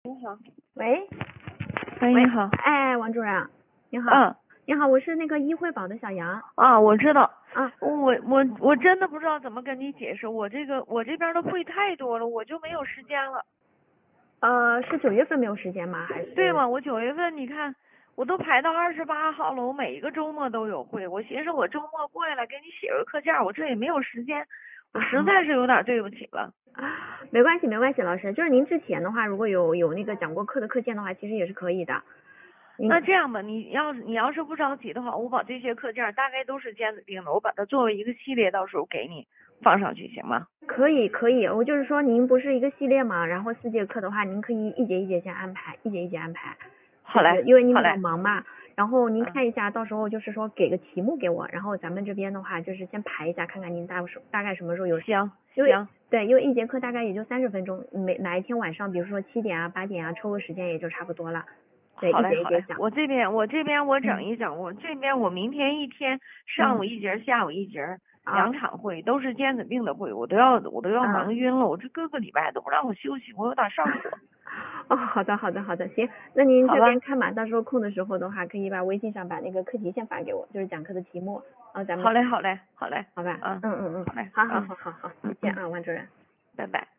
你好， 喂， 喂，你好， 哎，王主任，你好， 嗯， 你好，我是那个医惠宝的小杨啊，我知道， 啊， 我真的不知道怎么跟你解释，我这边的会太多了，我就没有时间了， 是9月份没有时间吗？还是？ 对吗？我9月份你看，我都排到28号了，我每一个周末都有会，我寻思我周末过来给你写个课件，我这也没有时间，我实在是有点对不起了。 没关系，没关系，老师，就是您之前的话，如果有那个讲过课的课件的话，其实也是可以的。 那这样吧，你要是不着急的话，我把这些课件大概都是尖子钉的，我把它作为一个系列，到时候给你放上去，行吗？ 可以，可以，我就是说您不是一个系列嘛，然后4节课的话，您可以一节一节先安排，一节一节安排。 好嘞， 因为您比较好嘞， 忙嘛，然后您嗯。 看一下，到时候就是说给个题目给我，然后咱们这边的话就是先排一下，看看您大概什么时候有。 行因为行， 对，因为一节课大概也就30分钟，哪一天晚上，比如说7点啊、8点啊，抽个时间也就差不多了。对， 好嘞好嘞， 一节一节讲。 我整一整，我明天一天上午一节，下午一节， 啊 2场会都是尖子病的会，我都要忙晕了，我这各个礼拜都不让我休息，我有点上火。 哦，好的好的好的，行，那您这好吧， 边看吧，到时候空的时候的话，可以把微信上把那个课题先发给我，就是讲课的题目，然后咱们。 好嘞好嘞好嘞， 好吧， 嗯， 嗯， 好嘞， 好好嗯好好好，再嗯嗯， 见啊，王主任。 拜拜。